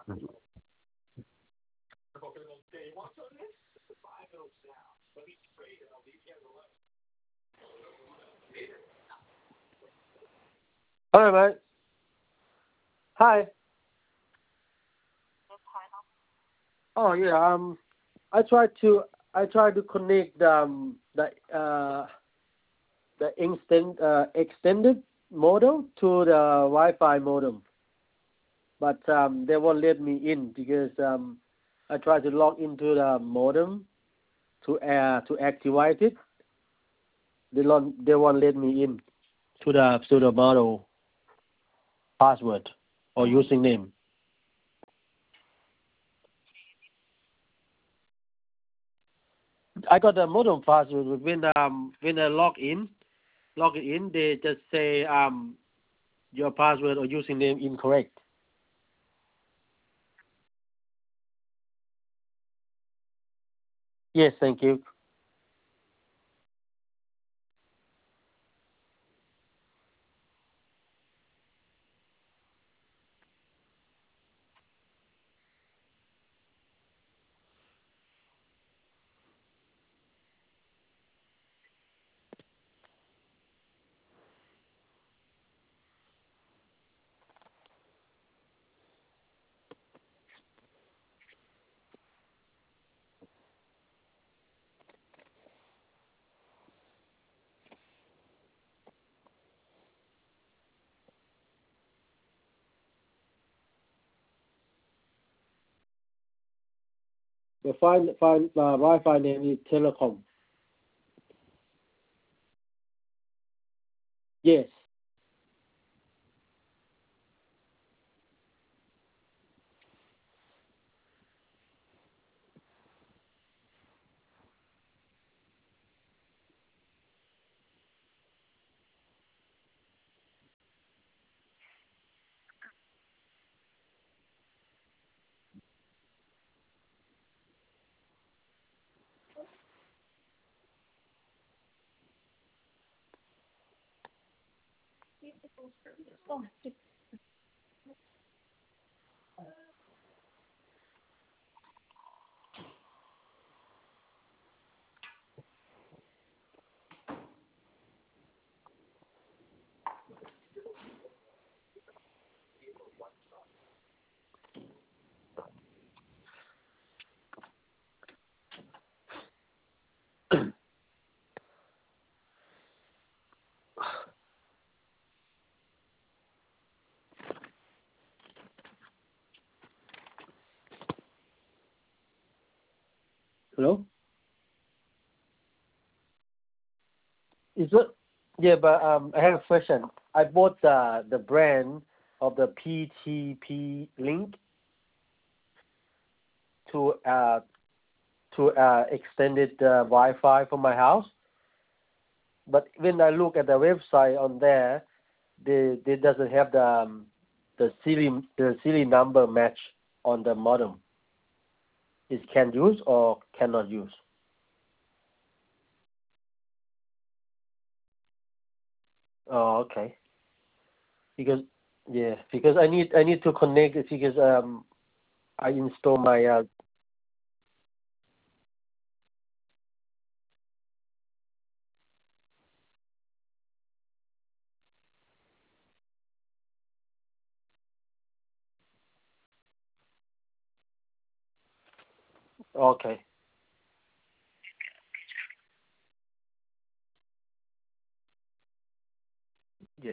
All right, mate. Hi. Oh yeah. I tried to I tried to connect the extended modem to the Wi-Fi modem, but they won't let me in because I tried to log into the modem to activate it. They won't let me in to the model password or username. I got the modem password, but when I log it in, they just say your password or username incorrect. Yes, thank you. The Wi-Fi name is Telecom. Yes. Hello. Is it? Yeah, but I have a question. I bought the brand of the PTP link to extended Wi-Fi for my house. But when I look at the website on there, they doesn't have the serial number match on the modem. It can use or cannot use. Oh, okay. Because yeah, because I need to connect it because I install my okay. Yeah.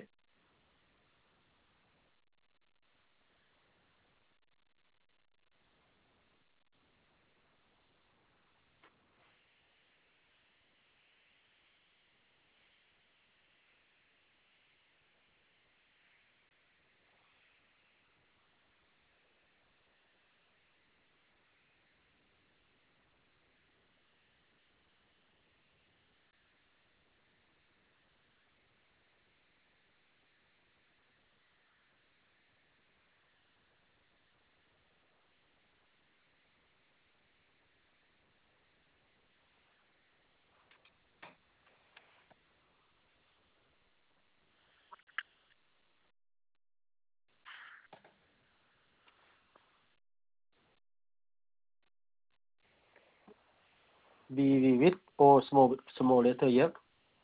B with or small letter, yep.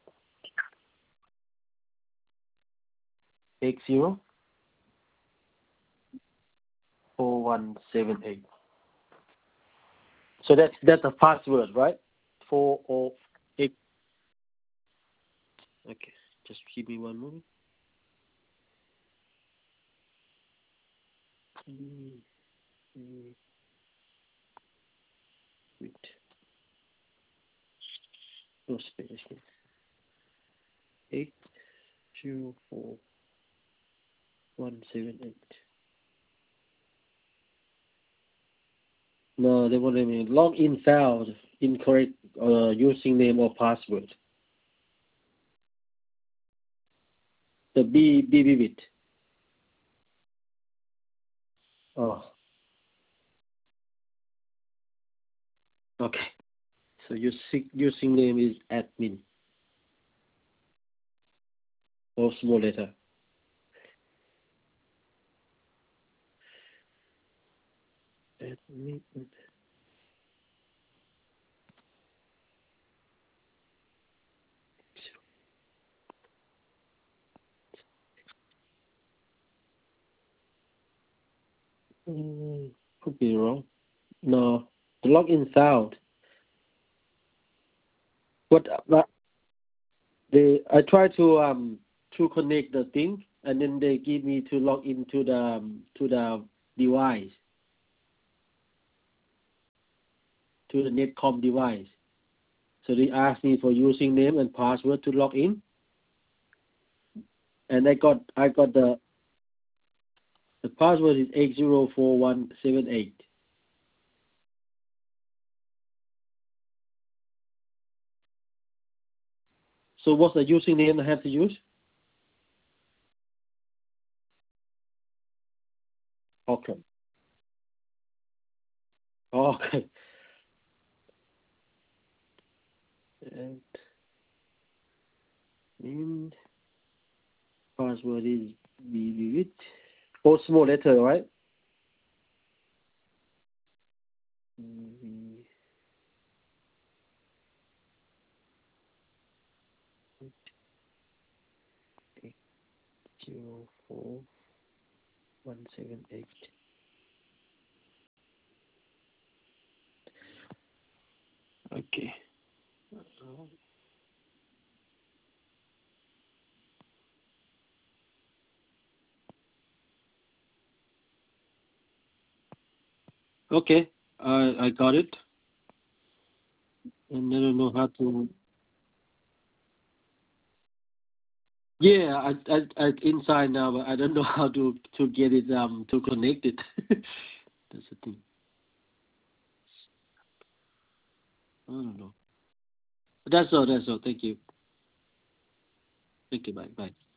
X0 4178. So that's a password, right? 408. Okay, just give me one moment. Wait. No space. 804178. No, they won't let me. Login failed. Incorrect username or password. The B bit. Oh, okay. So your username is admin or small letter. Admin. Could be wrong. No, the login failed. But I try to connect the thing, and then they give me to log into the device, to the Netcom device. So they asked me for username and password to log in, and I got the password is 804178. So what's the username I have to use? Okay. Okay. And in password is with or small letter, right? Mm, 804178. Okay. Okay. I got it. And I don't know how to. Yeah, I inside now, but I don't know how to get it to connect it. That's the thing. I don't know. That's all. That's all. Thank you. Thank you. Bye. Bye.